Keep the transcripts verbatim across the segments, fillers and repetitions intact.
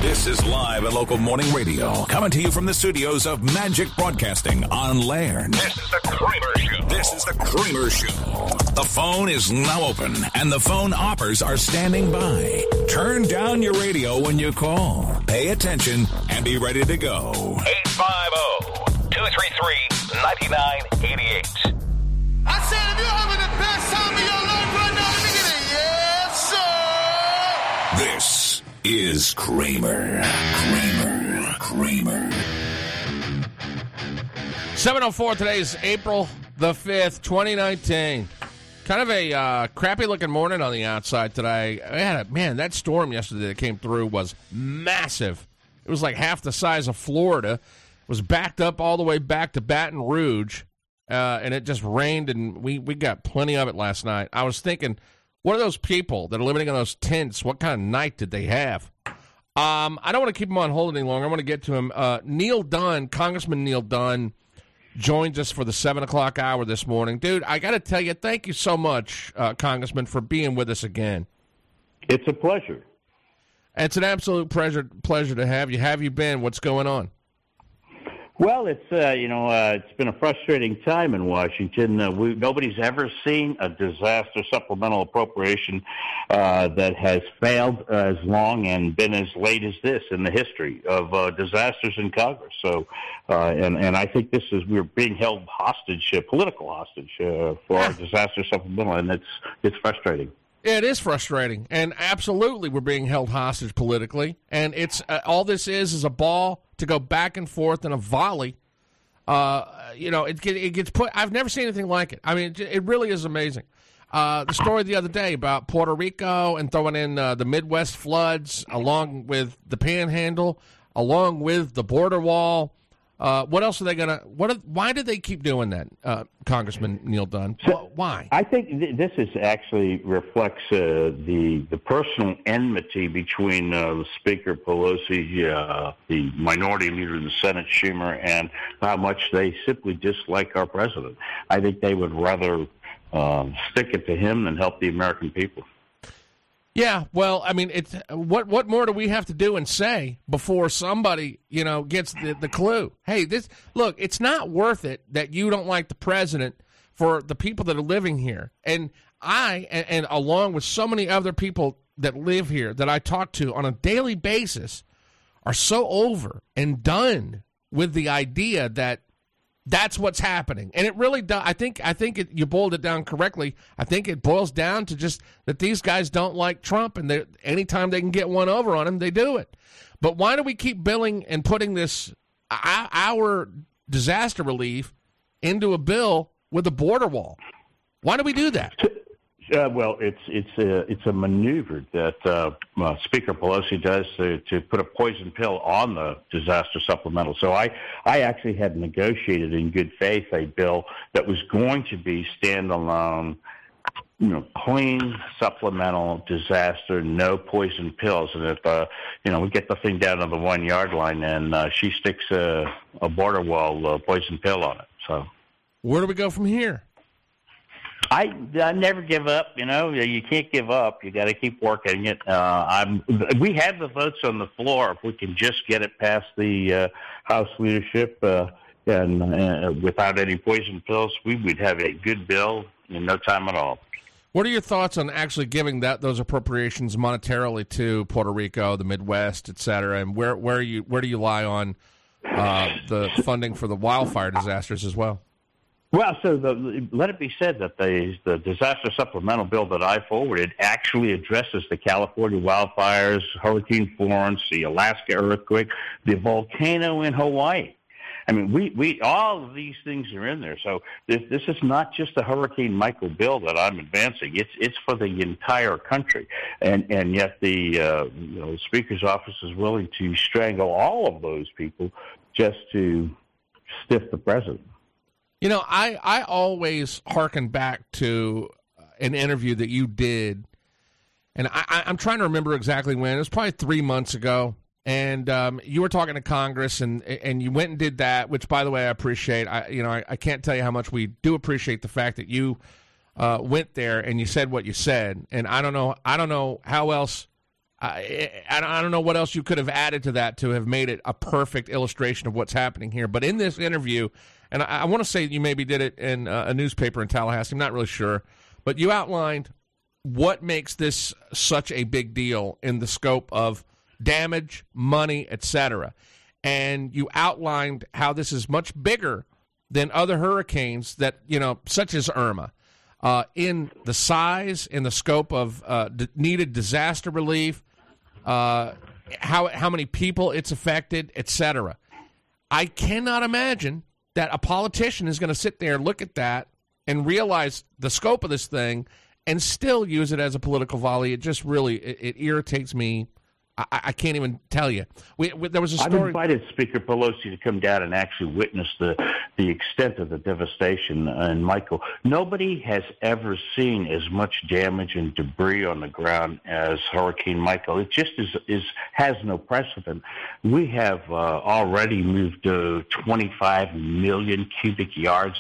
This is Live at Local Morning Radio, coming to you from the studios of Magic Broadcasting on Laird. This is the Kramer Show. This is the Kramer Show. The phone is now open, and the phone operators are standing by. Turn down your radio when you call. Pay attention and be ready to go. eight five zero, two three three, nine nine eight eight. I said if you're having the best time of your life right now, let me get it. Yes, sir. This is Kramer. Kramer. Kramer. seven oh four, today is April the fifth, twenty nineteen. Kind of a uh, crappy-looking morning on the outside today. I had a, man, that storm yesterday that came through was massive. It was like half the size of Florida. It was backed up all the way back to Baton Rouge, uh, and it just rained, and we, we got plenty of it last night. I was thinking, what are those people that are living in those tents? What kind of night did they have? Um, I don't want to keep him on hold any longer. I want to get to him. Uh, Neil Dunn, Congressman Neil Dunn, joins us for the seven o'clock hour this morning. Dude, I got to tell you, thank you so much, uh, Congressman, for being with us again. It's a pleasure. It's an absolute pleasure pleasure to have you. Have you been? What's going on? Well, it's uh, you know uh, it's been a frustrating time in Washington. Uh, we, nobody's ever seen a disaster supplemental appropriation uh, that has failed as long and been as late as this in the history of uh, disasters in Congress. So, uh, and and I think this is we're being held hostage, uh, political hostage, uh, for our disaster supplemental, and it's it's frustrating. It is frustrating, and absolutely we're being held hostage politically, and it's uh, all this is is a ball to go back and forth in a volley. Uh, you know, it, it gets put. I've never seen anything like it. I mean, it really is amazing. Uh, the story the other day about Puerto Rico and throwing in uh, the Midwest floods, along with the Panhandle, along with the border wall. Uh, what else are they gonna? What? Are, why did they keep doing that, uh, Congressman Neil Dunn? So, why? I think th- this is actually reflects uh, the the personal enmity between uh, the Speaker Pelosi, uh, the Minority Leader of the Senate Schumer, and how much they simply dislike our president. I think they would rather uh, stick it to him than help the American people. Yeah, well, I mean, it's what what more do we have to do and say before somebody, you know, gets the, the clue? Hey, this look, it's not worth it that you don't like the president for the people that are living here. And I, and, and along with so many other people that live here that I talk to on a daily basis, are so over and done with the idea that that's what's happening. And it really does. I think I think it, you boiled it down correctly. I think it boils down to just that these guys don't like Trump, and anytime they can get one over on him, they do it. But why do we keep billing and putting this our disaster relief into a bill with a border wall? Why do we do that? Uh, well, it's it's a it's a maneuver that uh, uh, Speaker Pelosi does to, to put a poison pill on the disaster supplemental. So I I actually had negotiated in good faith a bill that was going to be standalone, you know, clean supplemental disaster, no poison pills, and if uh, you know we get the thing down to the one yard line, and uh, she sticks a, a border wall uh, poison pill on it. So where do we go from here? I, I never give up. You know, you can't give up. You got to keep working it. Uh, I'm. We have the votes on the floor. If we can just get it past the uh, House leadership uh, and uh, without any poison pills, we would have a good bill in no time at all. What are your thoughts on actually giving that those appropriations monetarily to Puerto Rico, the Midwest, et cetera, and where where you where do you lie on uh, the funding for the wildfire disasters as well? Well, so the, let it be said that the, the disaster supplemental bill that I forwarded actually addresses the California wildfires, Hurricane Florence, the Alaska earthquake, the volcano in Hawaii. I mean, we, we all of these things are in there. So this, this is not just a Hurricane Michael bill that I'm advancing. It's it's for the entire country, and and yet the uh, you know the Speaker's office is willing to strangle all of those people just to stiff the president. You know, I, I always hearken back to an interview that you did, and I, I'm trying to remember exactly when. It was probably three months ago, and um, you were talking to Congress, and and you went and did that, which, by the way, I appreciate. I you know, I, I can't tell you how much we do appreciate the fact that you uh, went there and you said what you said, and I don't know, I don't know how else I, I don't know what else you could have added to that to have made it a perfect illustration of what's happening here. But in this interview, and I, I want to say you maybe did it in uh, a newspaper in Tallahassee, I'm not really sure, but you outlined what makes this such a big deal in the scope of damage, money, et cetera. And you outlined how this is much bigger than other hurricanes that, you know, such as Irma, uh, in the size, in the scope of uh, d- needed disaster relief, uh, how how many people it's affected, et cetera. I cannot imagine that a politician is going to sit there, look at that, and realize the scope of this thing and still use it as a political volley. It just really, it, it irritates me. I, I can't even tell you. We, we, there was a story. I've invited Speaker Pelosi to come down and actually witness the, the extent of the devastation. And, Michael, nobody has ever seen as much damage and debris on the ground as Hurricane Michael. It just is, is has no precedent. We have uh, already moved uh, twenty-five million cubic yards.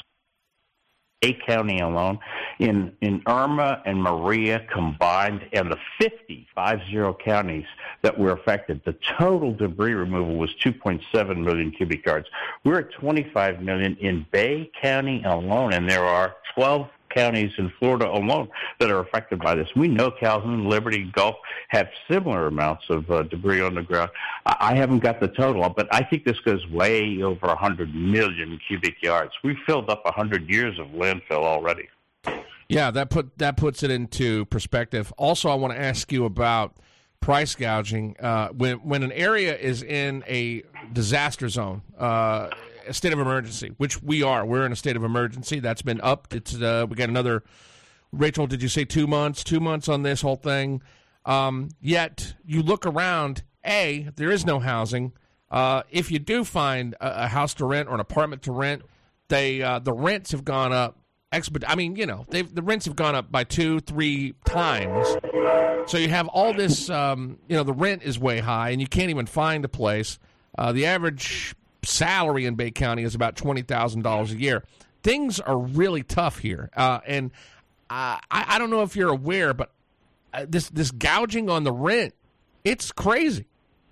A County alone, in, in Irma and Maria combined, and the fifty, five zero counties that were affected, the total debris removal was two point seven million cubic yards. We're at twenty-five million in Bay County alone, and there are twelve counties in Florida alone that are affected by this. We know Calhoun, Liberty, Gulf have similar amounts of uh, debris on the ground. I, I haven't got the total, but I think this goes way over one hundred million cubic yards. We've filled up one hundred years of landfill already. Yeah, that put that puts it into perspective. Also, I want to ask you about price gouging. Uh, when when an area is in a disaster zone, uh, a state of emergency, which we are. We're in a state of emergency. That's been upped. It's uh, we got another, Rachel, did you say two months? Two months on this whole thing. Um, yet you look around, A, there is no housing. Uh, if you do find a, a house to rent or an apartment to rent, they uh, the rents have gone up. Exped- I mean, you know, they've, the rents have gone up by two, three times. So you have all this, um, you know, the rent is way high, and you can't even find a place. Uh, the average salary in Bay County is about twenty thousand dollars a year. Things are really tough here. Uh, and uh, I, I don't know if you're aware, but uh, this, this gouging on the rent, it's crazy.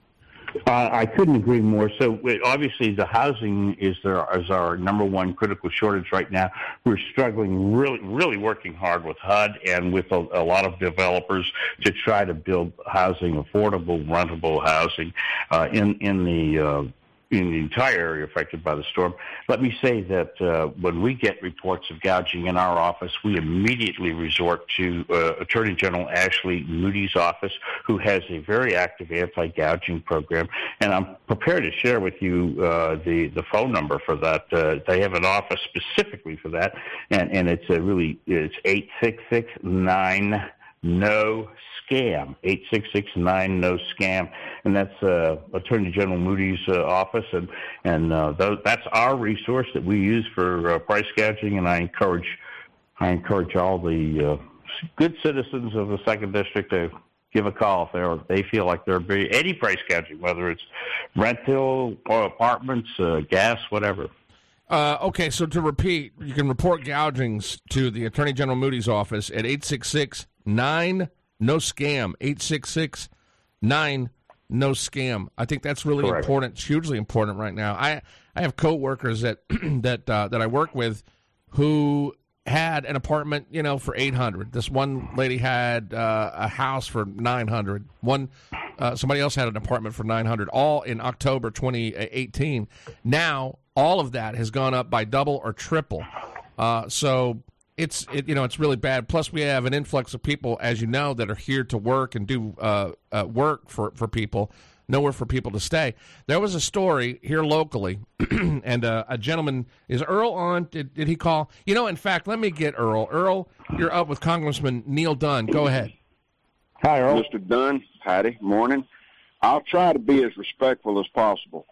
Uh, I couldn't agree more. So obviously the housing is, there, is our number one critical shortage right now. We're struggling, really, really working hard with H U D and with a, a lot of developers to try to build housing, affordable, rentable housing uh, in, in the uh, in the entire area affected by the storm. Let me say that uh, when we get reports of gouging in our office, we immediately resort to uh, Attorney General Ashley Moody's office, who has a very active anti-gouging program. And I'm prepared to share with you uh, the, the phone number for that. Uh, they have an office specifically for that, and, and it's a really, it's eight six six nine no scam, eight six six nine no scam, and that's uh, Attorney General Moody's uh, office, and and uh, those, that's our resource that we use for uh, price gouging. And I encourage I encourage all the uh, good citizens of the Second District to give a call if they they feel like there'd be any price gouging, whether it's rental or apartments, uh, gas, whatever. Uh, okay, so to repeat, you can report gougings to the Attorney General Moody's office at eight six six nine no scam, eight six six nine no scam. I think that's really Correct. important. It's hugely important right now. I I have coworkers that that uh, that I work with who had an apartment, you know, for eight hundred. This one lady had uh, a house for nine hundred. One uh, somebody else had an apartment for nine hundred. All in October twenty eighteen. Now all of that has gone up by double or triple. Uh, so it's it, you know it's really bad. Plus we have an influx of people, as you know, that are here to work and do uh, uh, work for for people. Nowhere for people to stay. There was a story here locally, and uh, a gentleman, is Earl on? Did, did he call? You know, in fact, let me get Earl. Earl, you're up with Congressman Neil Dunn. Go ahead. Hi, Earl. Mister Dunn, howdy, morning. I'll try to be as respectful as possible.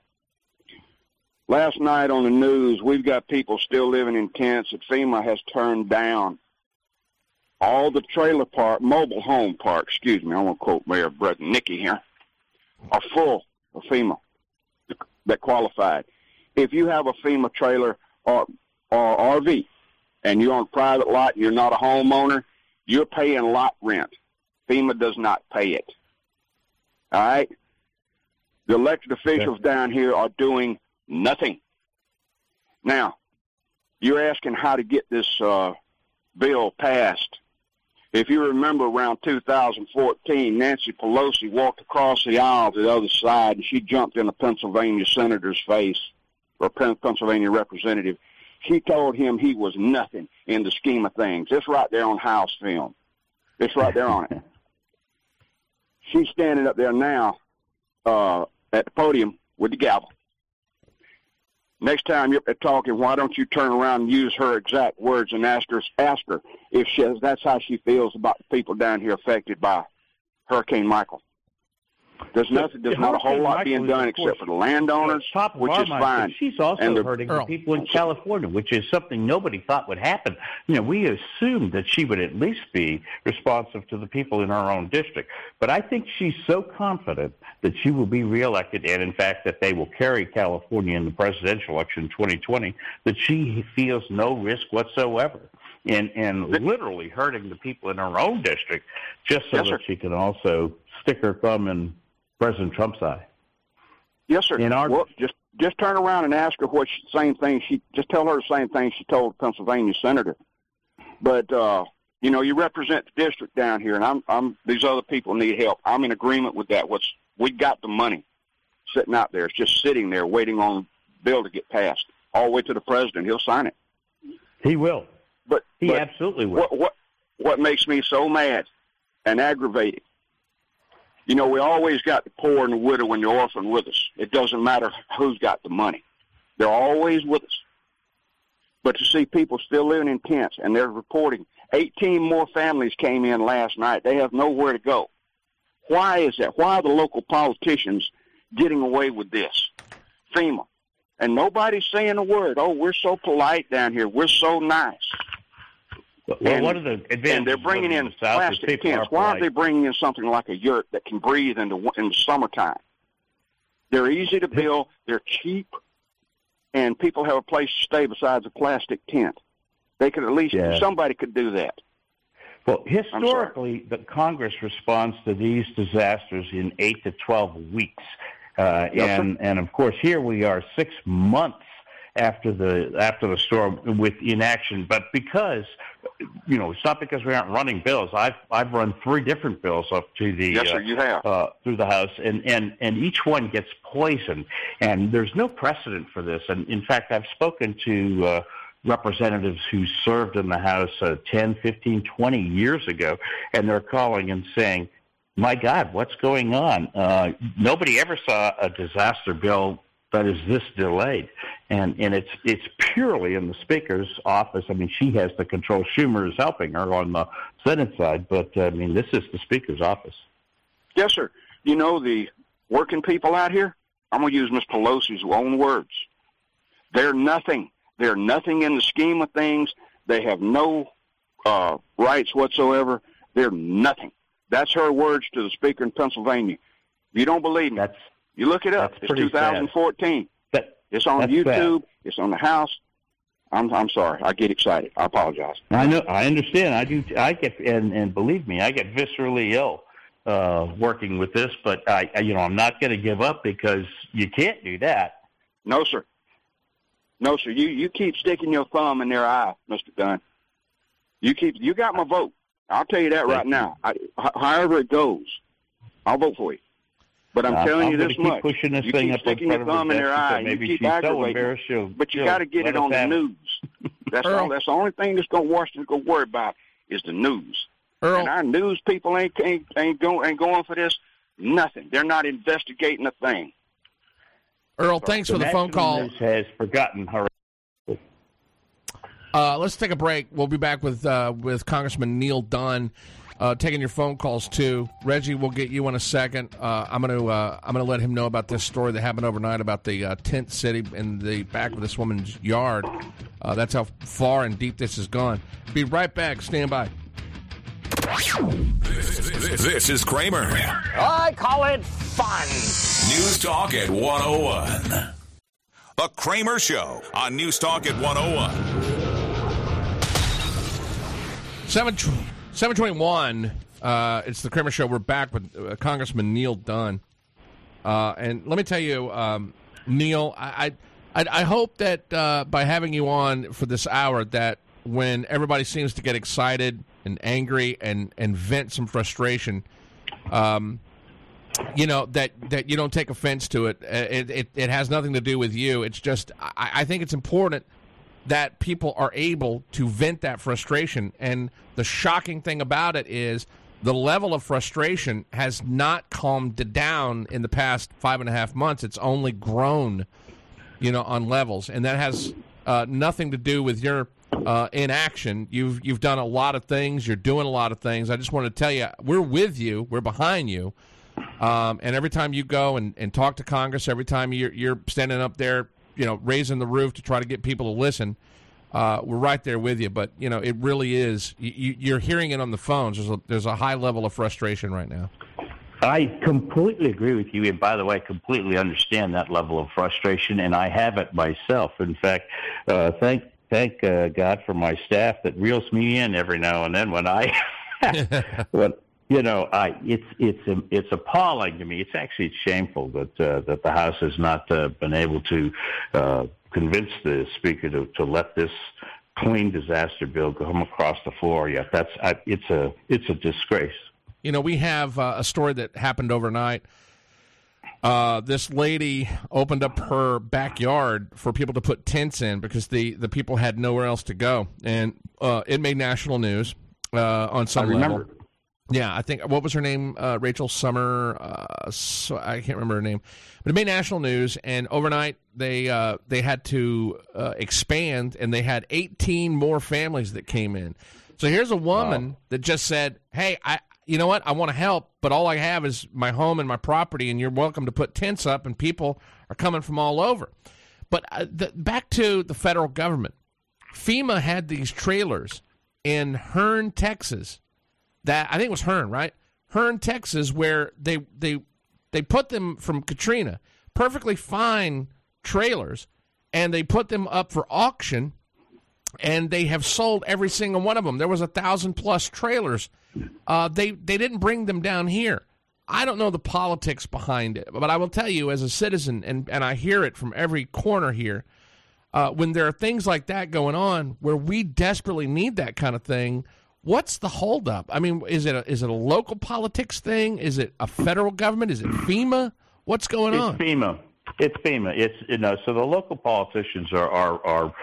Last night on the news, we've got people still living in tents that FEMA has turned down. All the trailer park, mobile home park, excuse me, I want to quote Mayor Brett Nicky here, are full of FEMA that qualified. If you have a FEMA trailer or, or R V and you're on a private lot and you're not a homeowner, you're paying lot rent. FEMA does not pay it. All right? The elected officials okay. down here are doing nothing. Now, you're asking how to get this uh, bill passed. If you remember around two thousand fourteen, Nancy Pelosi walked across the aisle to the other side, and she jumped in a Pennsylvania senator's face, or Pennsylvania representative. She told him he was nothing in the scheme of things. It's right there on House film. It's right there on it. She's standing up there now uh, at the podium with the gavel. Next time you're talking, why don't you turn around and use her exact words and ask her, ask her if she, that's how she feels about the people down here affected by Hurricane Michael. There's nothing. There's not a whole lot being done except for the landowners, which is fine. She's also hurting the people in California, which is something nobody thought would happen. You know, we assumed that she would at least be responsive to the people in her own district. But I think she's so confident that she will be reelected, and in fact that they will carry California in the presidential election in twenty twenty, that she feels no risk whatsoever. And, and literally hurting the people in her own district just so yes, that sir. she can also stick her thumb in President Trump's eye. Yes, sir. In our, well, just just turn around and ask her what she, same thing she just tell her the same thing she told the Pennsylvania senator. But uh, you know, you represent the district down here, and I'm I'm these other people need help. I'm in agreement with that. What's we got the money sitting out there. It's just sitting there waiting on the bill to get passed all the way to the president. He'll sign it. He will. But he but absolutely will. What, what what makes me so mad and aggravated? You know, we always got the poor and the widow and the orphan with us. It doesn't matter who's got the money. They're always with us. But to see people still living in tents, and they're reporting eighteen more families came in last night. They have nowhere to go. Why is that? Why are the local politicians getting away with this? FEMA. And nobody's saying a word. Oh, we're so polite down here. We're so nice. Well, and, one of the advantages and they're bringing in plastic tents. Why aren't they bringing in something like a yurt that can breathe in the, in the summertime? They're easy to build. They're cheap. And people have a place to stay besides a plastic tent. They could at least, yeah. somebody could do that. Well, historically, the Congress responds to these disasters in eight to twelve weeks. Uh, yes, and, and, of course, here we are six months after the after the storm with inaction. But because, you know, it's not because we aren't running bills. I've I've run three different bills up to the yes, sir, you have. Uh, uh, through the House, and, and, and each one gets poisoned. And there's no precedent for this. And, in fact, I've spoken to uh, representatives who served in the House uh, ten, fifteen, twenty years ago, and they're calling and saying, my God, what's going on? Uh, nobody ever saw a disaster bill that is this delayed. And and it's it's purely in the Speaker's office. I mean, she has the control. Schumer is helping her on the Senate side, but, uh, I mean, this is the Speaker's office. Yes, sir. You know, the working people out here, I'm going to use Miz Pelosi's own words. They're nothing. They're nothing in the scheme of things. They have no uh, rights whatsoever. They're nothing. That's her words to the Speaker in Pennsylvania. If you don't believe me, that's, you look it up. It's two thousand fourteen. That, it's on YouTube. Bad. It's on the House. I'm I'm sorry. I get excited. I apologize. I know. I understand. I do. I get and and believe me, I get viscerally ill uh, working with this. But I, I you know, I'm not going to give up because you can't do that. No, sir. No, sir. You you keep sticking your thumb in their eye, Mister Dunn. You keep. You got my vote. I'll tell you that right now. I, however it goes, I'll vote for you. But I'm uh, telling I'm you this keep much. Pushing this you thing keep up sticking your thumb in their eye. You keep aggravating. So but you got to get it on the news. That's all. That's the only thing that's going to Washington's going to worry about is the news. Earl. And our news people ain't ain't ain't going ain't going for this. Nothing. They're not investigating a thing. Earl, thanks the for the phone call. News has forgotten her. Uh, let's take a break. We'll be back with uh, with Congressman Neil Dunn, uh, taking your phone calls too. Reggie, we'll get you in a second. Uh, I'm going to uh, I'm going to let him know about this story that happened overnight about the uh, tent city in the back of this woman's yard. Uh, that's how far and deep this has gone. Be right back. Stand by. This, this, this is Kramer. I call it fun. News Talk at one oh one. The Kramer Show on News Talk at one oh one. seven twenty-one Uh, it's the Kramer Show. We're back with uh, Congressman Neil Dunn. Uh, and let me tell you, um, Neil, I, I, I hope that uh, by having you on for this hour, that when everybody seems to get excited and angry and, and vent some frustration, um, you know, that, that you don't take offense to it. It, it. it has nothing to do with you. It's just, I, I think it's important that people are able to vent that frustration. And the shocking thing about it is the level of frustration has not calmed down in the past five and a half months. It's only grown, you know, on levels. And that has uh, nothing to do with your uh, inaction. You've, you've done a lot of things. You're doing a lot of things. I just want to tell you, we're with you. We're behind you. Um, and every time you go and, and talk to Congress, every time you're, you're standing up there, you know, raising the roof to try to get people to listen, uh, we're right there with you. But, you know, it really is, you, you're hearing it on the phones. There's a, there's a high level of frustration right now. I completely agree with you. And by the way, I completely understand that level of frustration, and I have it myself. In fact, uh, thank thank uh, God for my staff that reels me in every now and then when I when, You know, I, it's it's it's appalling to me. It's actually shameful that uh, that the House has not uh, been able to uh, convince the Speaker to, to let this clean disaster bill come across the floor yet. That's I, it's a it's a disgrace. You know, we have uh, a story that happened overnight. Uh, this lady opened up her backyard for people to put tents in because the, the people had nowhere else to go, and uh, it made national news uh, on some I remember. level. Yeah, I think, what was her name? Uh, Rachel Summer. Uh, so I can't remember her name. But it made national news, and overnight they uh, they had to uh, expand, and they had eighteen more families that came in. So here's a woman wow. that just said, hey, I you know what? I want to help, but all I have is my home and my property, and you're welcome to put tents up, and people are coming from all over. But uh, the, back to the federal government. FEMA had these trailers in Hearne, Texas, that I think it was Hearne, right? Hearne, Texas, where they they they put them from Katrina, perfectly fine trailers, and they put them up for auction, and they have sold every single one of them. There was a thousand plus trailers. Uh, they they didn't bring them down here. I don't know the politics behind it, but I will tell you, as a citizen, and and I hear it from every corner here, uh, when there are things like that going on, where we desperately need that kind of thing. What's the holdup? I mean, is it a, is it a local politics thing? Is it a federal government? Is it FEMA? What's going it's on? It's FEMA. It's FEMA. It's you know. So the local politicians are are, are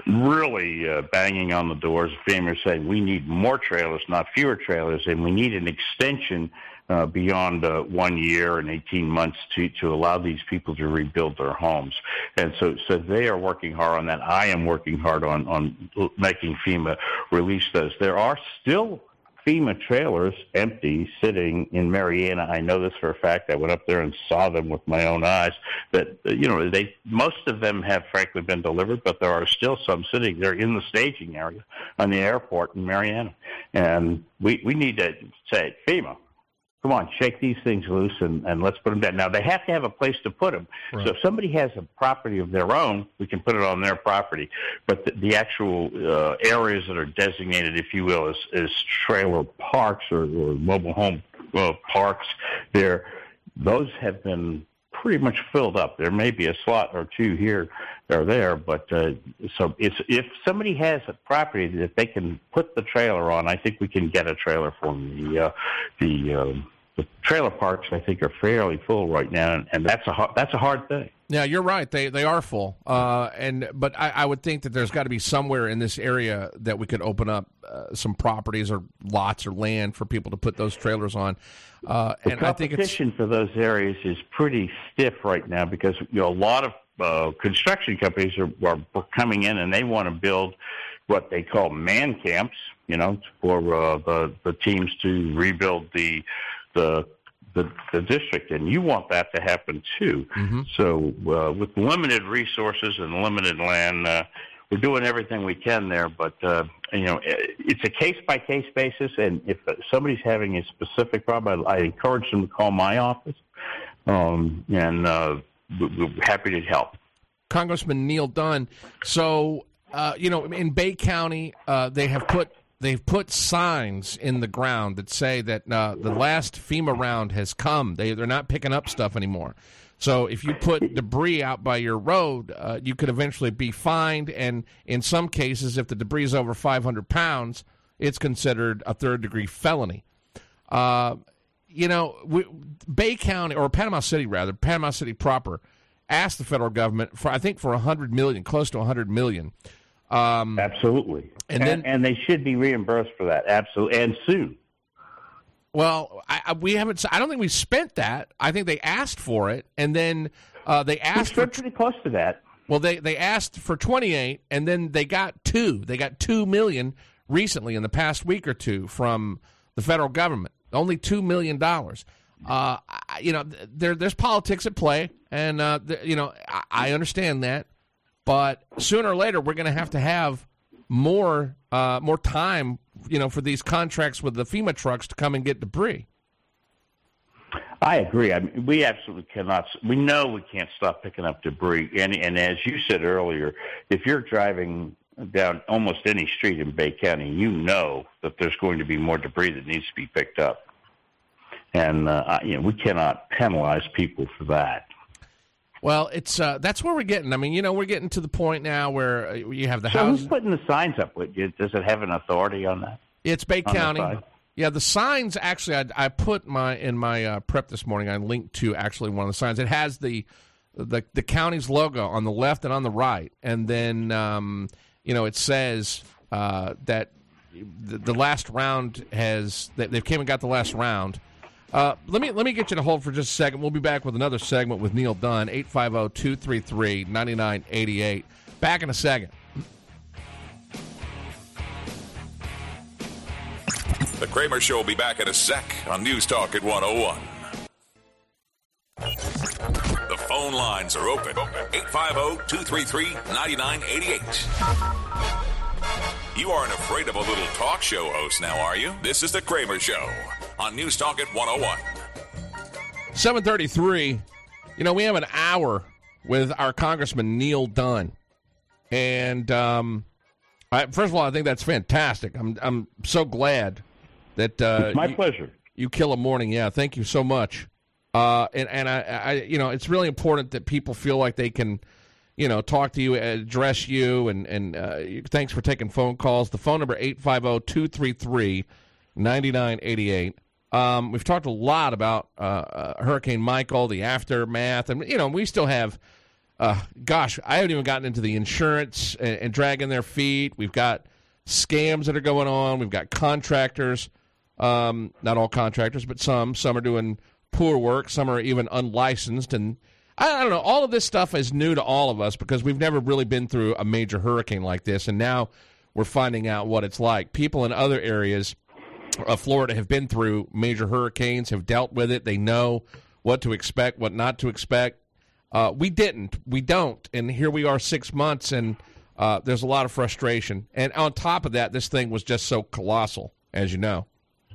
really uh, banging on the doors of FEMA, saying we need more trailers, not fewer trailers, and we need an extension uh, beyond uh, one year and eighteen months to to allow these people to rebuild their homes. And so so they are working hard on that. I am working hard on on making FEMA release those. There are still FEMA trailers empty, sitting in Marianna. I know this for a fact. I went up there and saw them with my own eyes. That you know, they most of them have frankly been delivered, but there are still some sitting there in the staging area on the airport in Marianna. And we we need to say, FEMA, come on, shake these things loose and, and let's put them down. Now, they have to have a place to put them. Right. So if somebody has a property of their own, we can put it on their property. But the, the actual uh, areas that are designated, if you will, as, as trailer parks or, or mobile home uh, parks, there, those have been pretty much filled up. There may be a slot or two here or there, but uh, so it's, if somebody has a property that they can put the trailer on, I think we can get a trailer for them. The, uh, the um, The trailer parks, I think, are fairly full right now, and, and that's a hard, that's a hard thing. Yeah, you're right. They they are full, uh, and but I, I would think that there's got to be somewhere in this area that we could open up uh, some properties or lots or land for people to put those trailers on. Uh, the and I think competition for those areas is pretty stiff right now because you know a lot of uh, construction companies are, are coming in and they want to build what they call man camps, you know, for uh, the the teams to rebuild the. The, the the district, and you want that to happen too. Mm-hmm. So uh, with limited resources and limited land, uh, we're doing everything we can there. But uh, you know, it's a case by case basis, and if somebody's having a specific problem, I, I encourage them to call my office, um, and uh, we're happy to help. Congressman Neil Dunn. So uh, you know, in Bay County, uh, they have put they've put signs in the ground that say that uh, the last FEMA round has come. They they're not picking up stuff anymore. So if you put debris out by your road, uh, you could eventually be fined. And in some cases, if the debris is over five hundred pounds, it's considered a third-degree felony. Uh, you know, we, Bay County, or Panama City, rather, Panama City proper, asked the federal government for, I think, for one hundred million dollars, close to one hundred million dollars. Um, Absolutely. And, and, then, and they should be reimbursed for that, absolutely, and soon. Well, I, I, we haven't. I don't think we spent that. I think they asked for it, and then uh, they asked We're for pretty close to that. Well, they, they asked for twenty-eight, and then they got two. They got two million recently in the past week or two from the federal government. Only two million dollars. Uh, I, you know, there there's politics at play, and uh, the, you know, I, I understand that, but sooner or later we're going to have to have more uh, more time, you know, for these contracts with the FEMA trucks to come and get debris. I agree. I mean, we absolutely cannot. We know we can't stop picking up debris. And, and as you said earlier, if you're driving down almost any street in Bay County, you know that there's going to be more debris that needs to be picked up. And uh, you know, we cannot penalize people for that. Well, it's uh, that's where we're getting. I mean, you know, we're getting to the point now where you have the so house. who's putting the signs up? Does it have an authority on that? It's Bay on County. Yeah, the signs, actually, I, I put my in my uh, prep this morning, I linked to actually one of the signs. It has the the, the county's logo on the left and on the right. And then, um, you know, it says uh, that the, the last round has, that they've came and got the last round. Uh, let me let me get you to hold for just a second. We'll be back with another segment with Neil Dunn, eight five zero, two three three, nine nine eight eight. Back in a second. The Kramer Show will be back in a sec on News Talk at one oh one. The phone lines are open. eight five zero, two three three, nine nine eight eight. You aren't afraid of a little talk show host now, are you? This is The Kramer Show on News Talk at one oh one. seven thirty-three. You know, we have an hour with our Congressman Neil Dunn. And um, I, first of all, I think that's fantastic. I'm I'm so glad that uh, it's my you, pleasure. You kill a morning. Yeah, thank you so much. Uh, and and I, I, you know, it's really important that people feel like they can, you know, talk to you, address you, and and uh, thanks for taking phone calls. The phone number eight five zero, two three three, nine nine eight eight. Um, we've talked a lot about uh, uh, Hurricane Michael, the aftermath, and you know, we still have. Uh, gosh, I haven't even gotten into the insurance and, and dragging their feet. We've got scams that are going on. We've got contractors. Um, not all contractors, but some. Some are doing poor work. Some are even unlicensed. And I, I don't know. All of this stuff is new to all of us because we've never really been through a major hurricane like this. And now we're finding out what it's like. People in other areas of Florida have been through major hurricanes, have dealt with it. They know what to expect, what not to expect. Uh, we didn't. We don't. And here we are six months, and uh, there's a lot of frustration. And on top of that, this thing was just so colossal, as you know.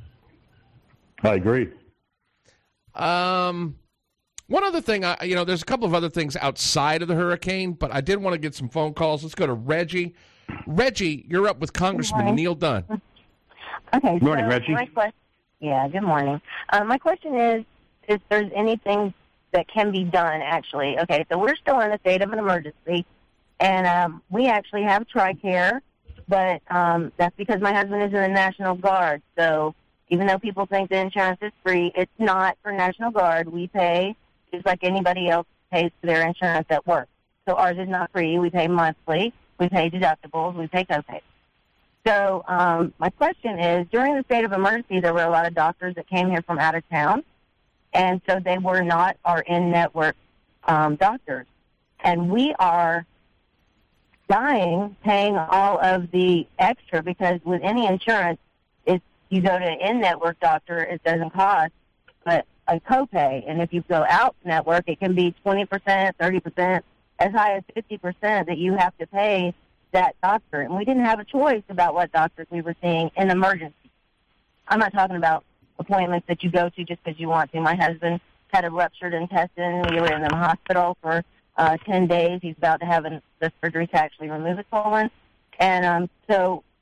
I agree. Um, one other thing, I, you know, there's a couple of other things outside of the hurricane, but I did want to get some phone calls. Let's go to Reggie. Reggie, you're up with Congressman Neil Dunn. Okay. Good morning, so Reggie. My question, yeah, good morning. Uh, my question is, if there's anything that can be done, actually. Okay, so we're still in a state of an emergency, and um, we actually have TRICARE, but um, that's because my husband is in the National Guard. So even though people think the insurance is free, it's not for National Guard. We pay just like anybody else pays for their insurance at work. So ours is not free. We pay monthly. We pay deductibles. We pay copays. So um, my question is, during the state of emergency, there were a lot of doctors that came here from out of town, and so they were not our in-network um, doctors. And we are dying paying all of the extra because with any insurance, if you go to an in-network doctor, it doesn't cost but a copay. And if you go out-network, it can be twenty percent, thirty percent, as high as fifty percent that you have to pay that doctor. And we didn't have a choice about what doctors we were seeing in emergency. I'm not talking about appointments that you go to just because you want to. My husband had a ruptured intestine. We were in the hospital for uh, ten days. He's about to have an, the surgery to actually remove his colon. And um, so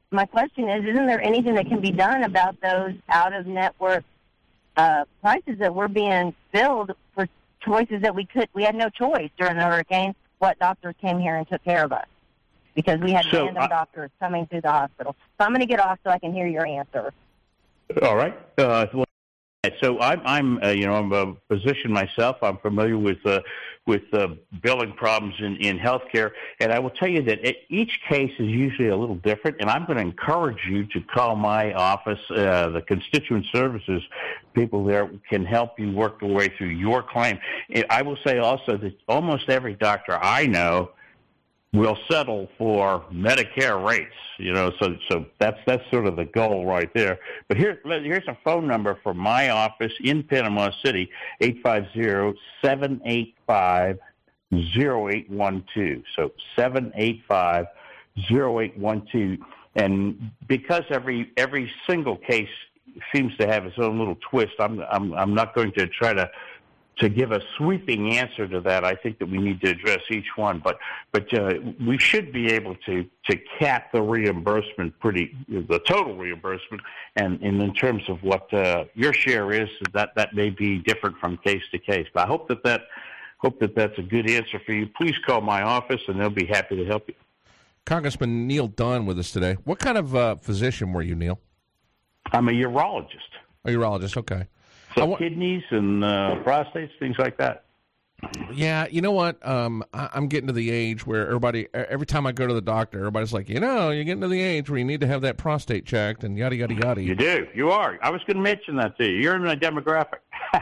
my question is, isn't there anything that can be done about those out-of-network uh, prices that were being billed for choices that we could, we had no choice during the hurricane? What doctors came here and took care of us because we had So, random uh, doctors coming through the hospital. So I'm going to get off so I can hear your answer. All right. Uh, well, so I'm, I'm uh, you know, I'm a physician myself. I'm familiar with uh, with uh, billing problems in, in healthcare, and I will tell you that it, each case is usually a little different. And I'm going to encourage you to call my office. Uh, the constituent services people there can help you work your way through your claim. I will say also that almost every doctor I know will settle for Medicare rates, you know, so so that's that's sort of the goal right there. But here, here's a phone number for my office in Panama City, eight five zero, seven eight five, zero eight one two. So seven eight five, zero eight one two. And because every every single case seems to have its own little twist, I'm I'm I'm not going to try to to give a sweeping answer to that. I think that we need to address each one, but but uh, we should be able to to cap the reimbursement pretty, the total reimbursement, and, and in terms of what uh, your share is, that that may be different from case to case. But I hope that that hope that that's a good answer for you. Please call my office, and they'll be happy to help you. Congressman Neil Dunn with us today. What kind of uh, physician were you, Neil? I'm a urologist. A urologist, okay. So wa- kidneys and uh, prostates, things like that. Yeah, you know what? Um, I, I'm getting to the age where everybody, every time I go to the doctor, everybody's like, you know, you're getting to the age where you need to have that prostate checked and yada, yada, yada. You do. You are. I was going to mention that to you. You're in the demographic.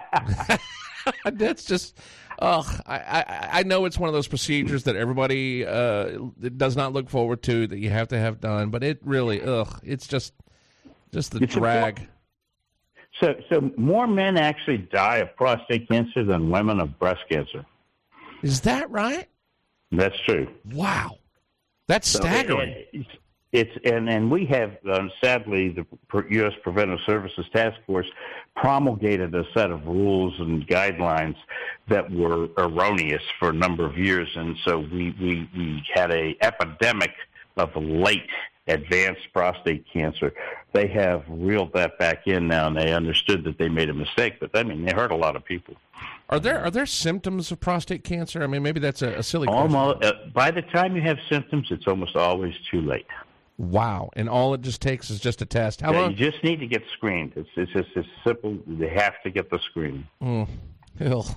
That's just, oh, I, I, I know it's one of those procedures that everybody uh, does not look forward to, that you have to have done, but it really, ugh, it's just, just the It's drag. important. So, so more men actually die of prostate cancer than women of breast cancer. Is that right? That's true. Wow. That's So staggering. it- it's, it's and and we have um, sadly the U S Preventive Services Task Force promulgated a set of rules and guidelines that were erroneous for a number of years, and so we we, we had a epidemic of late advanced prostate cancer. They have reeled that back in now, and they understood that they made a mistake. But I mean, they hurt a lot of people. Are there are there symptoms of prostate cancer? I mean, maybe that's a, a silly question. Almost uh, by the time you have symptoms, it's almost always too late. Wow. And all it just takes is just a test. How Yeah, long? you just need to get screened. It's it's just it's simple. They have to get the screening. Mm. Ew.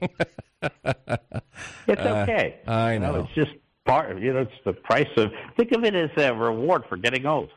It's okay. Uh, I You know. It's just part of, you know, it's the price of, think of it as a reward for getting old.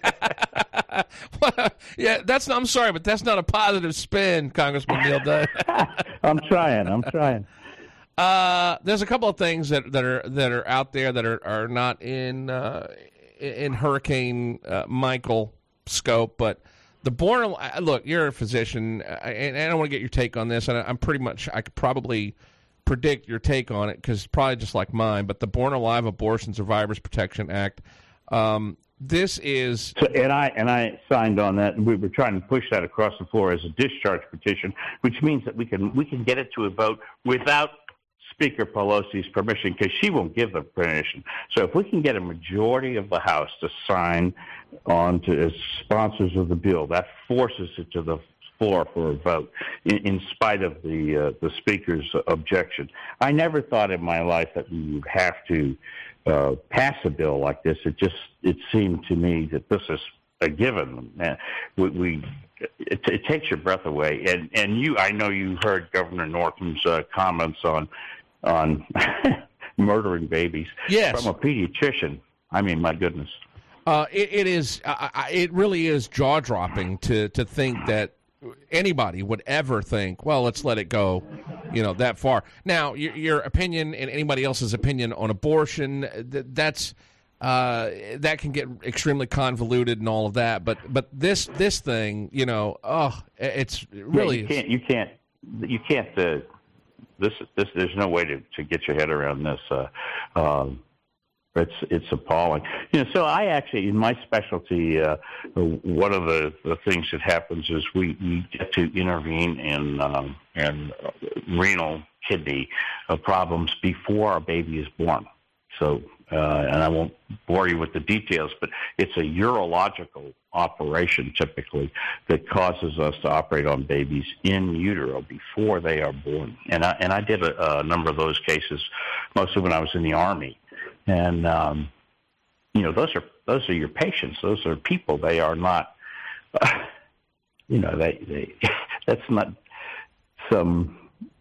Yeah, that's not, I'm sorry, but that's not a positive spin, Congressman Neil Dunn. I'm trying. I'm trying. Uh, there's a couple of things that, that are that are out there that are, are not in uh, in Hurricane uh, Michael scope, but the born look. You're a physician, and, and I want to get your take on this. And I'm pretty much I could probably predict your take on it because probably just like mine. But the Born Alive Abortion Survivors Protection Act. Um, this is So, and I and I signed on that, and we were trying to push that across the floor as a discharge petition, which means that we can we can get it to a vote without Speaker Pelosi's permission, because she won't give the permission. So if we can get a majority of the House to sign on to as sponsors of the bill, that forces it to the floor for a vote, in, in spite of the uh, the Speaker's objection. I never thought in my life that we would have to uh, pass a bill like this. It just it seemed to me that this is a given. Uh, we, we it, it takes your breath away. And and you, I know you heard Governor Northam's uh, comments on. on murdering babies Yes. from a pediatrician. I mean, my goodness. Uh, it, it is. Uh, it really is jaw dropping to to think that anybody would ever think, well, let's let it go, you know, that far. Now, your, your opinion and anybody else's opinion on abortion, th- that's uh, that can get extremely convoluted and all of that. But but this this thing, you know, oh, it's it really Yeah, you can't. You can't. You can't. Uh, this this. There's no way to, to get your head around this. Uh, um, It's it's appalling. You know, so I actually, in my specialty, uh, one of the, the things that happens is we, we get to intervene in um, in renal kidney uh, problems before a baby is born. So uh, and I won't bore you with the details, but it's a urological operation typically that causes us to operate on babies in utero before they are born. And I, and I did a, a number of those cases, mostly when I was in the Army. And, um, you know, those are those are your patients. Those are people. They are not, uh, you know, they, they that's not some,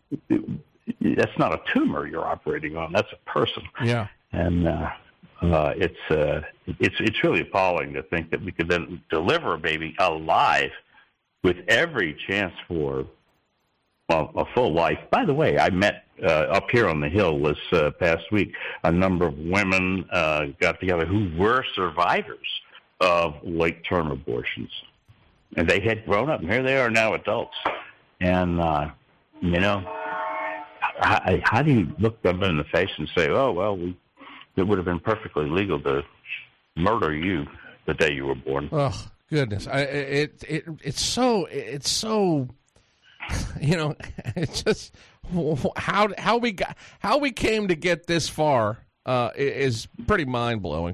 that's not a tumor you're operating on. That's a person. Yeah. And, uh, Uh, it's uh, it's it's really appalling to think that we could then deliver a baby alive with every chance for well, a full life. By the way, I met uh, up here on the Hill this uh, past week a number of women uh, got together who were survivors of late-term abortions, and they had grown up, and here they are now adults. And uh, you know, how, how do you look them in the face and say, "Oh well, we"? It would have been perfectly legal to murder you the day you were born. Oh goodness! I, it it it's so it's so you know it's just how how we got how we came to get this far uh, is pretty mind blowing.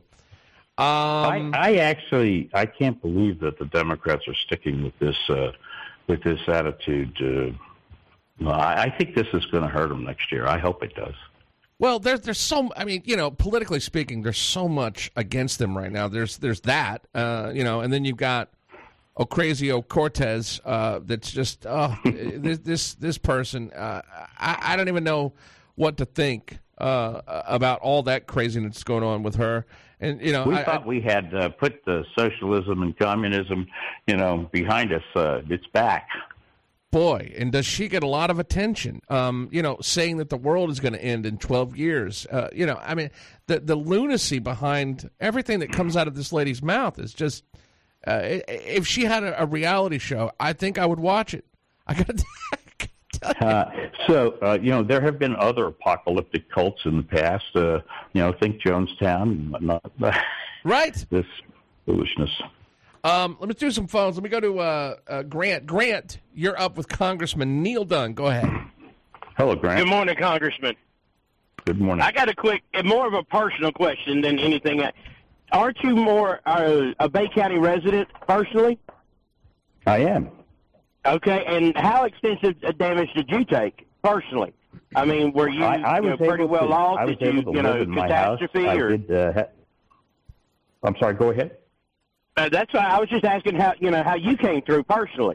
Um, I, I actually I can't believe that the Democrats are sticking with this uh, with this attitude. Uh, I, I think this is going to hurt them next year. I hope it does. Well, there's there's so I mean, you know, politically speaking, there's so much against them right now. There's there's that, uh, you know, and then you've got Ocasio-Cortez. Uh, that's just oh, this this this person. Uh, I I don't even know what to think uh, about all that craziness going on with her. And you know, we I, thought I, we had uh, put the socialism and communism, you know, behind us. Uh, it's back. Boy, and does she get a lot of attention, um, you know, saying that the world is going to end in twelve years. Uh, you know, I mean, the the lunacy behind everything that comes out of this lady's mouth is just, uh, if she had a, a reality show, I think I would watch it. I got to tell you. Uh, so, uh, you know, there have been other apocalyptic cults in the past, uh, you know, think Jonestown and whatnot. Right. This foolishness. Um, let me do some phones. Let me go to uh, uh, Grant. Grant, you're up with Congressman Neil Dunn. Go ahead. Hello, Grant. Good morning, Congressman. Good morning. I got a quick, more of a personal question than anything. Aren't you more uh, a Bay County resident personally? I am. Okay, and how extensive damage did you take personally? I mean, were you, I, I you know, pretty well to, off? I was did able you, to you live know, in my house. catastrophe? I or? did. Uh, ha- I'm sorry. Go ahead. Uh, that's why I was just asking how you know how you came through personally.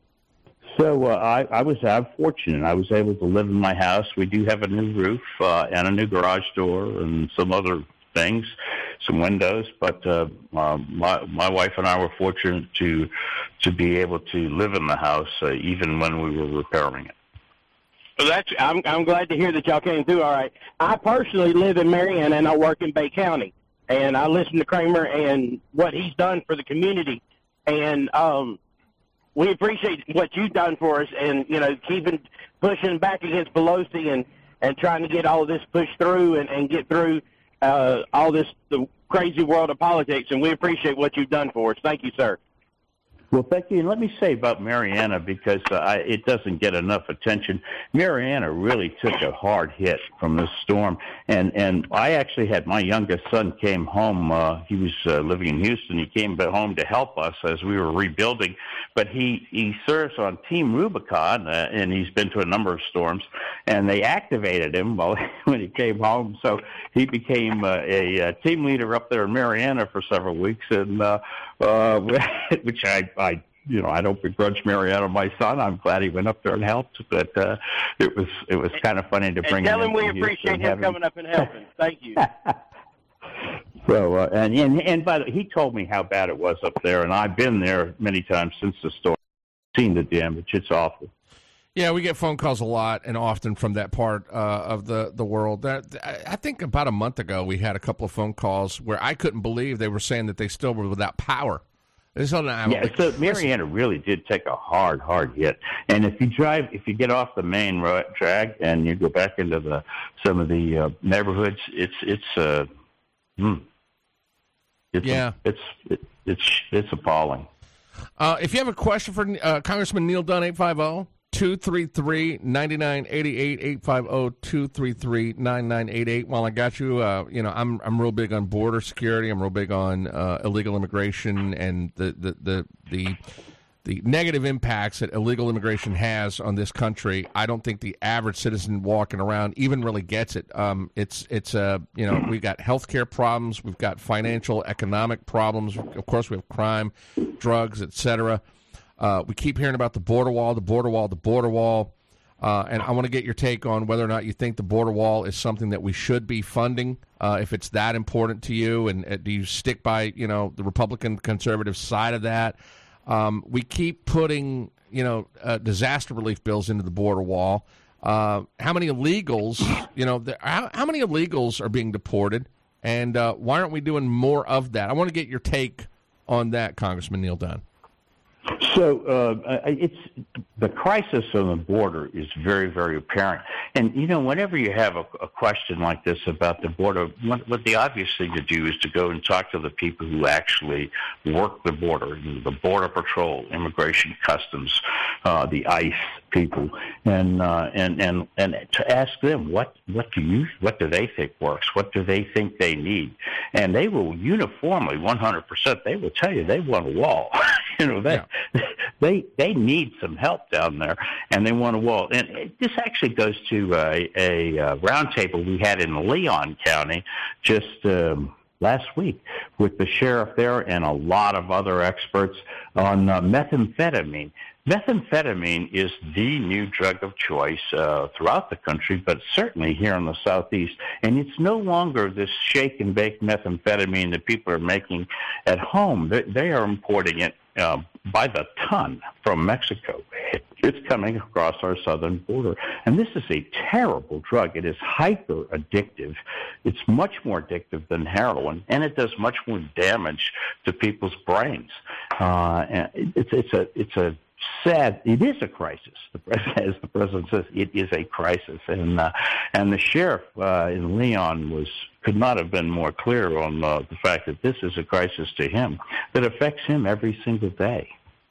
So uh, I, I was I'm fortunate. I was able to live in my house. We do have a new roof uh, and a new garage door and some other things, some windows. But uh, uh, my my wife and I were fortunate to to be able to live in the house uh, even when we were repairing it. Well, that's I'm I'm glad to hear that y'all came through all right. I personally live in Marianna and I work in Bay County. And I listen to Kramer and what he's done for the community. And um, we appreciate what you've done for us and, you know, keeping pushing back against Pelosi and, and trying to get all of this pushed through and, and get through uh, all this the crazy world of politics. And we appreciate what you've done for us. Thank you, sir. Well, thank you. And let me say about Marianna, because uh, I, it doesn't get enough attention. Marianna really took a hard hit from this storm. And, and I actually had my youngest son came home. Uh, he was uh, living in Houston. He came back home to help us as we were rebuilding. But he, he serves on Team Rubicon, uh, and he's been to a number of storms. And they activated him while, when he came home. So he became uh, a, a team leader up there in Marianna for several weeks, and uh, uh, which I, I, you know, I don't begrudge Marianna, my son. I'm glad he went up there and helped, but uh, it was it was kind of funny to bring and tell him. him we appreciate him coming up and helping. Thank you. So, uh, and and and by the he told me how bad it was up there, and I've been there many times since the storm, seen the damage. It's awful. Yeah, we get phone calls a lot and often from that part uh, of the, the world. That I think about a month ago we had a couple of phone calls where I couldn't believe they were saying that they still were without power. This on yeah, so Marianna really did take a hard, hard hit. And if you drive, if you get off the main road drag and you go back into the some of the uh, neighborhoods, it's it's uh, hmm, it's yeah, it's it, it's it's appalling. Uh, if you have a question for uh, Congressman Neil Dunn, eight five zero two three three, nine nine eight eight, eight five zero, two three three, nine nine eight eight. While I got you, uh, you know, I'm I'm real big on border security. I'm real big on uh, illegal immigration and the the the, the the negative impacts that illegal immigration has on this country. I don't think the average citizen walking around even really gets it. Um, it's it's uh, you know, we've got healthcare problems, we've got financial, economic problems. Of course, we have crime, drugs, et cetera. Uh, we keep hearing about the border wall, the border wall, the border wall, uh, and I want to get your take on whether or not you think the border wall is something that we should be funding, uh, if it's that important to you, and uh, do you stick by, you know, the Republican conservative side of that? Um, we keep putting, you know, uh, disaster relief bills into the border wall. Uh, how many illegals, you know, the, how, how many illegals are being deported, and uh, why aren't we doing more of that? I want to get your take on that, Congressman Neil Dunn. So uh, it's the crisis on the border is very, very apparent. And, you know, whenever you have a, a question like this about the border, what, what the obvious thing to do is to go and talk to the people who actually work the border, the Border Patrol, Immigration Customs, uh, the ICE people, and uh, and and and to ask them what what do you what do they think works, what do they think they need, and they will uniformly, one hundred percent, they will tell you they want a wall. You know, they yeah. they they need some help down there, and they want a wall. And it, this actually goes to a, a, a roundtable we had in Leon County just um, last week with the sheriff there and a lot of other experts on uh, methamphetamine. Methamphetamine is the new drug of choice uh, throughout the country, but certainly here in the Southeast. And it's no longer this shake-and-bake methamphetamine that people are making at home. They, they are importing it uh, by the ton from Mexico. It's coming across our southern border. And this is a terrible drug. It is hyper-addictive. It's much more addictive than heroin, and it does much more damage to people's brains. Uh, and it's, it's a it's a sad. It is a crisis. The president, as the president says, it is a crisis, and uh, and the sheriff uh, in Leon was could not have been more clear on uh, the fact that this is a crisis to him that affects him every single day.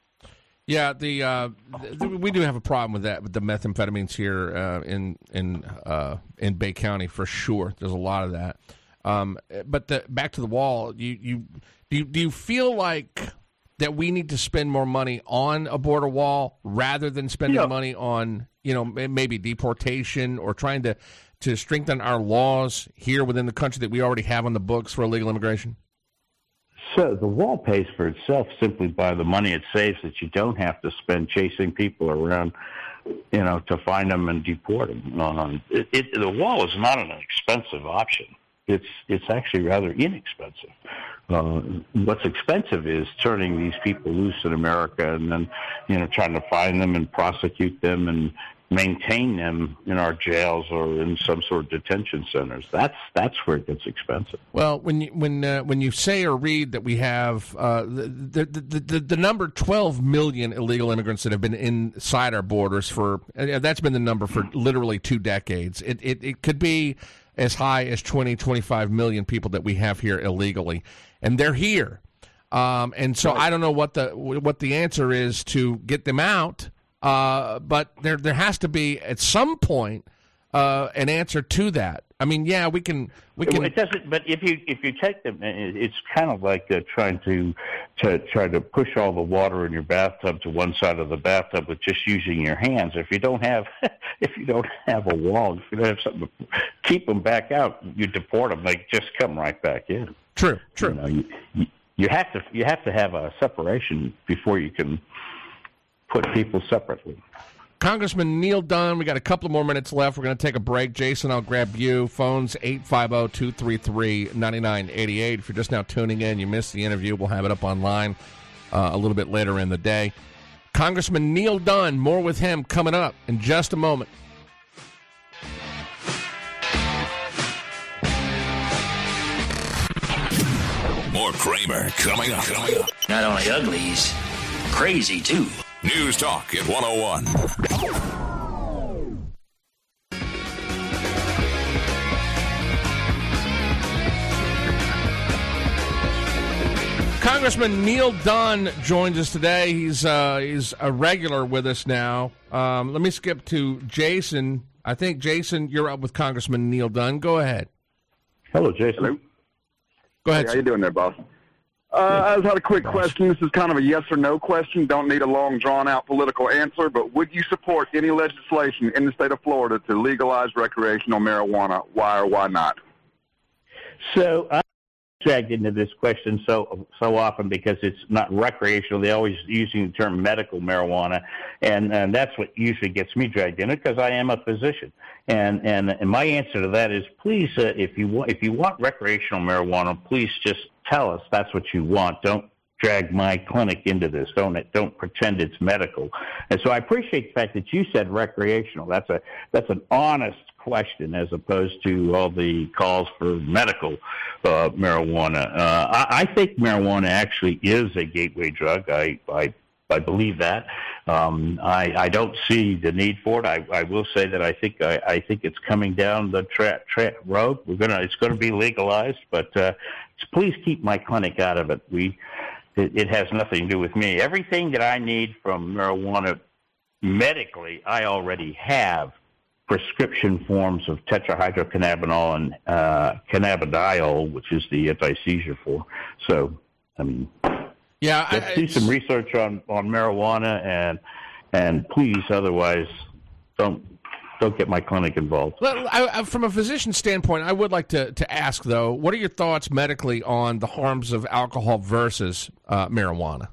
Yeah, the, uh, the we do have a problem with that with the methamphetamines here uh, in in uh, in Bay County for sure. There's a lot of that. Um, but the, back to the wall, you you do you, do you feel like that we need to spend more money on a border wall rather than spending yeah. money on, you know, maybe deportation or trying to, to strengthen our laws here within the country that we already have on the books for illegal immigration? So the wall pays for itself simply by the money it saves that you don't have to spend chasing people around, you know, to find them and deport them. Um, it, it, the wall is not an expensive option. It's it's actually rather inexpensive. Uh, what's expensive is turning these people loose in America and then, you know, trying to find them and prosecute them and maintain them in our jails or in some sort of detention centers. That's that's where it gets expensive. Well, when you when uh, when you say or read that we have uh, the, the the the number twelve million illegal immigrants that have been inside our borders for uh, that's been the number for literally two decades. It it, it could be as high as twenty, twenty-five million people that we have here illegally, and they're here. Um, and so I don't know what the what the answer is to get them out. Uh, but there there has to be at some point uh, an answer to that. I mean, yeah, we can we can. It doesn't. But if you if you take them, it's kind of like uh, trying to to try to push all the water in your bathtub to one side of the bathtub with just using your hands. If you don't have if you don't have a wall, if you don't have something to keep them back out, you deport them. They just come right back in. True. True. You know, you, you, you have to you have to have a separation before you can put people separately. Congressman Neil Dunn, we got a couple of more minutes left. We're going to take a break. Jason, I'll grab you. Phones eight five zero, two three three, nine nine eight eight. If you're just now tuning in, you missed the interview, we'll have it up online uh, a little bit later in the day. Congressman Neil Dunn, more with him coming up in just a moment. More Kramer coming up. Coming up. Not only ugly, he's crazy, too. News Talk at one oh one. Congressman Neil Dunn joins us today. He's uh, he's a regular with us now. Um, let me skip to Jason. I think, Jason, you're up with Congressman Neil Dunn. Go ahead. Hello, Jason. Hello. Go ahead. Hey, how you doing there, boss? Uh, I just had a quick question. This is kind of a yes or no question. Don't need a long, drawn-out political answer, but would you support any legislation in the state of Florida to legalize recreational marijuana? Why or why not? So I'm dragged into this question so so often because it's not recreational. They're always using the term medical marijuana, and, and that's what usually gets me dragged in it because I am a physician. And, and and my answer to that is, please, uh, if you want if you want recreational marijuana, please just tell us that's what you want. Don't drag my clinic into this. Don't don't pretend it's medical. And so I appreciate the fact that you said recreational. That's a that's an honest question as opposed to all the calls for medical uh, marijuana. Uh, I, I think marijuana actually is a gateway drug. I I, I believe that. Um, I, I don't see the need for it. I, I will say that I think I, I think it's coming down the tra- tra- road. We're gonna it's going to be legalized, but uh, please keep my clinic out of it. We it, it has nothing to do with me. Everything that I need from marijuana medically, I already have prescription forms of tetrahydrocannabinol and uh, cannabidiol, which is the anti-seizure for. So, I mean. Yeah, let's I, do some research on, on marijuana, and and please, otherwise, don't don't get my clinic involved. Well, I, I, from a physician standpoint, I would like to, to ask, though, what are your thoughts medically on the harms of alcohol versus uh, marijuana?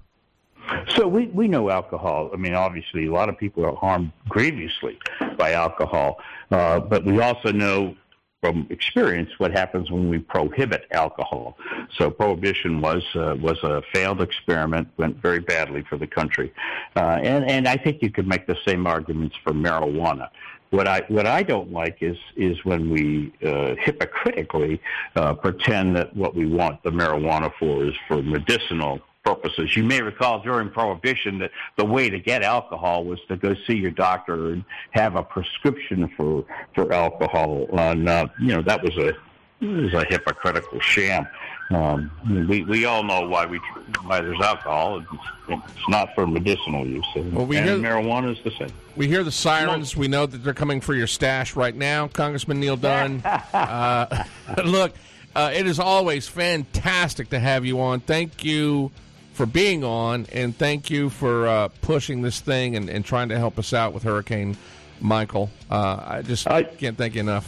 So we, we know alcohol. I mean, obviously, a lot of people are harmed grievously by alcohol, uh, but we also know from experience what happens when we prohibit alcohol. So prohibition was uh, was a failed experiment, went very badly for the country, uh, and and I think you could make the same arguments for marijuana. What I what I don't like is is when we uh, hypocritically uh, pretend that what we want the marijuana for is for medicinal purposes. You may recall during Prohibition that the way to get alcohol was to go see your doctor and have a prescription for for alcohol. And uh, you know that was a it was a hypocritical sham. Um, we we all know why we why there's alcohol. It's, it's not for medicinal use. And, well, we and hear, marijuana is the same. We hear the sirens. We know that they're coming for your stash right now, Congressman Neil Dunn. uh, look, uh, it is always fantastic to have you on. Thank you for being on, and thank you for uh, pushing this thing and, and trying to help us out with Hurricane Michael. Uh, I just I, can't thank you enough.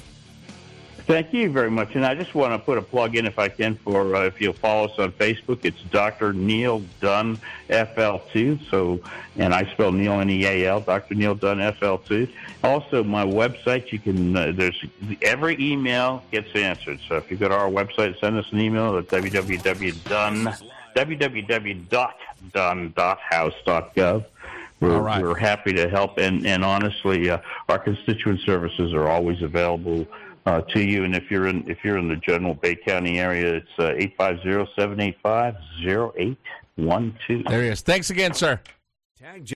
Thank you very much. And I just want to put a plug in, if I can, for uh, if you'll follow us on Facebook. It's Doctor Neil Dunn F L two. So, and I spell Neil N E A L, Doctor Neil Dunn F L two. Also, my website, you can, uh, there's, every email gets answered. So if you go to our website, send us an email at w w w dot dunn dot house dot gov. We're, right. we're happy to help. And, and honestly, uh, our constituent services are always available Uh, to you, and if you're in if you're in the general Bay County area, it's uh, eight five zero, seven eight five, zero eight one two. There he is. Thanks again, sir. Tag